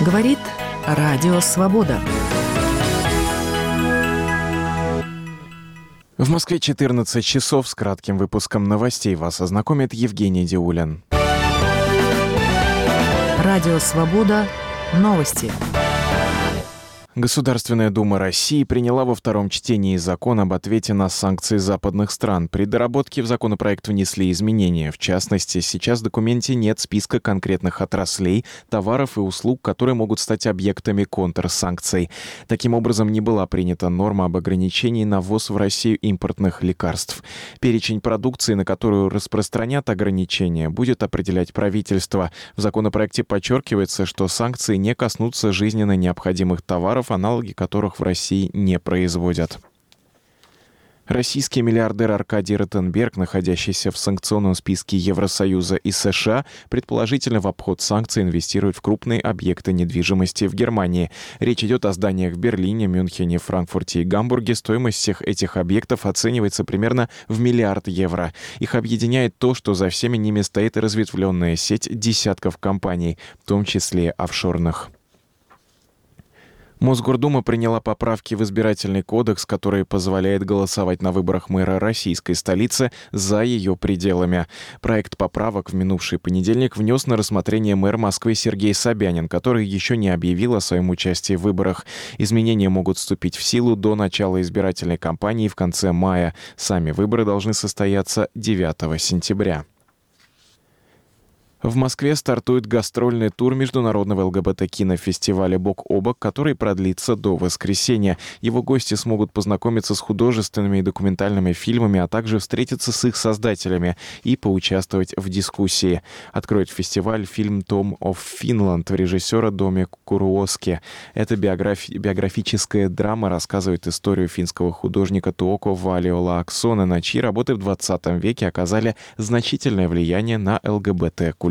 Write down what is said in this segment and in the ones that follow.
Говорит Радио Свобода. В Москве 14 часов. С кратким выпуском новостей вас ознакомит Евгений Диулин. Радио Свобода. Новости. Государственная Дума России приняла во втором чтении закон об ответе на санкции западных стран. При доработке в законопроект внесли изменения. В частности, сейчас в документе нет списка конкретных отраслей, товаров и услуг, которые могут стать объектами контрсанкций. Таким образом, не была принята норма об ограничении на ввоз в Россию импортных лекарств. Перечень продукции, на которую распространят ограничения, будет определять правительство. В законопроекте подчеркивается, что санкции не коснутся жизненно необходимых товаров, аналоги которых в России не производят. Российский миллиардер Аркадий Ротенберг, находящийся в санкционном списке Евросоюза и США, предположительно в обход санкций инвестирует в крупные объекты недвижимости в Германии. Речь идет о зданиях в Берлине, Мюнхене, Франкфурте и Гамбурге. Стоимость всех этих объектов оценивается примерно в миллиард евро. Их объединяет то, что за всеми ними стоит разветвленная сеть десятков компаний, в том числе офшорных. Мосгордума приняла поправки в избирательный кодекс, которые позволяют голосовать на выборах мэра российской столицы за ее пределами. Проект поправок в минувший понедельник внес на рассмотрение мэр Москвы Сергей Собянин, который еще не объявил о своем участии в выборах. Изменения могут вступить в силу до начала избирательной кампании в конце мая. Сами выборы должны состояться 9 сентября. В Москве стартует гастрольный тур международного ЛГБТ-кинофестиваля «Бок о бок», который продлится до воскресенья. Его гости смогут познакомиться с художественными и документальными фильмами, а также встретиться с их создателями и поучаствовать в дискуссии. Откроет фестиваль фильм «Tom of Finland» режиссера Доми Куруоски. Эта биографическая драма рассказывает историю финского художника Туоко Валиолааксонена, чьи работы в 20 веке оказали значительное влияние на ЛГБТ-культуру.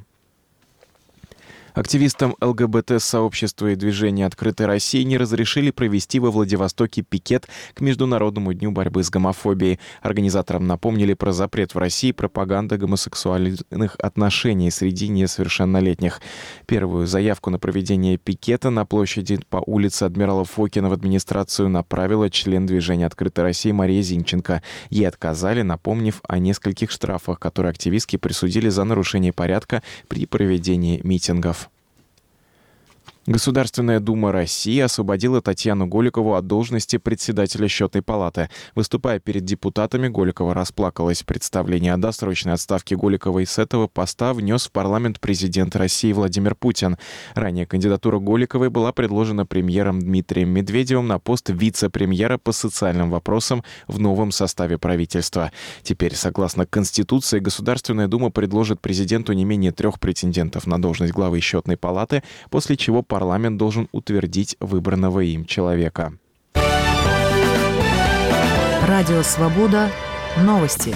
Активистам ЛГБТ-сообщества и движения «Открытой России» не разрешили провести во Владивостоке пикет к Международному дню борьбы с гомофобией. Организаторам напомнили про запрет в России пропаганды гомосексуальных отношений среди несовершеннолетних. Первую заявку на проведение пикета на площади по улице Адмирала Фокина в администрацию направила член движения «Открытой России» Мария Зинченко. Ей отказали, напомнив о нескольких штрафах, которые активистки присудили за нарушение порядка при проведении митингов. Государственная Дума России освободила Татьяну Голикову от должности председателя Счетной палаты. Выступая перед депутатами, Голикова расплакалась. Представление о досрочной отставке Голиковой с этого поста внес в парламент президент России Владимир Путин. Ранее кандидатура Голиковой была предложена премьером Дмитрием Медведевым на пост вице-премьера по социальным вопросам в новом составе правительства. Теперь, согласно Конституции, Государственная Дума предложит президенту не менее 3 претендентов на должность главы Счетной палаты, после чего парламент должен утвердить выбранного им человека. Радио Свобода. Новости.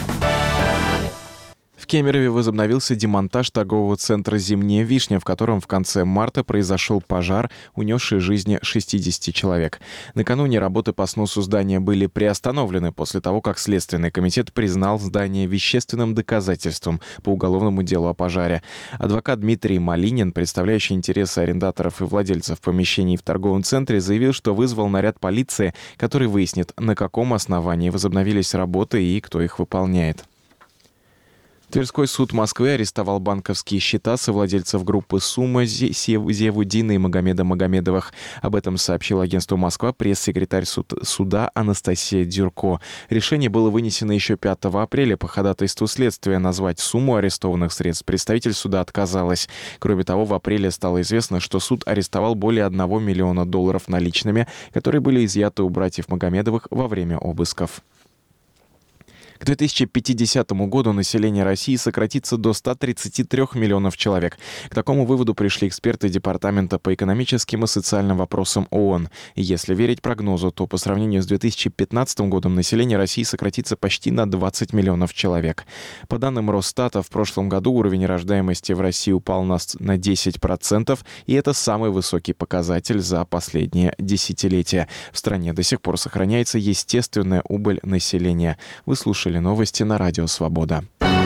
В Кемерове возобновился демонтаж торгового центра «Зимняя вишня», в котором в конце марта произошел пожар, унесший жизни 60 человек. Накануне работы по сносу здания были приостановлены после того, как Следственный комитет признал здание вещественным доказательством по уголовному делу о пожаре. Адвокат Дмитрий Малинин, представляющий интересы арендаторов и владельцев помещений в торговом центре, заявил, что вызвал наряд полиции, который выяснит, на каком основании возобновились работы и кто их выполняет. Тверской суд Москвы арестовал банковские счета совладельцев группы «Сумма» Зиявуддина и Магомеда Магомедовых. Об этом сообщил агентству «Москва» пресс-секретарь суда Анастасия Дюрко. Решение было вынесено еще 5 апреля по ходатайству следствия. Назвать сумму арестованных средств представитель суда отказалась. Кроме того, в апреле стало известно, что суд арестовал более $1 миллиона наличными, которые были изъяты у братьев Магомедовых во время обысков. К 2050 году население России сократится до 133 миллионов человек. К такому выводу пришли эксперты Департамента по экономическим и социальным вопросам ООН. И если верить прогнозу, то по сравнению с 2015 годом население России сократится почти на 20 миллионов человек. По данным Росстата, в прошлом году уровень рождаемости в России упал на 10%, и это самый высокий показатель за последние десятилетия. В стране до сих пор сохраняется естественная убыль населения. Вы слушали новости на Радио Свобода.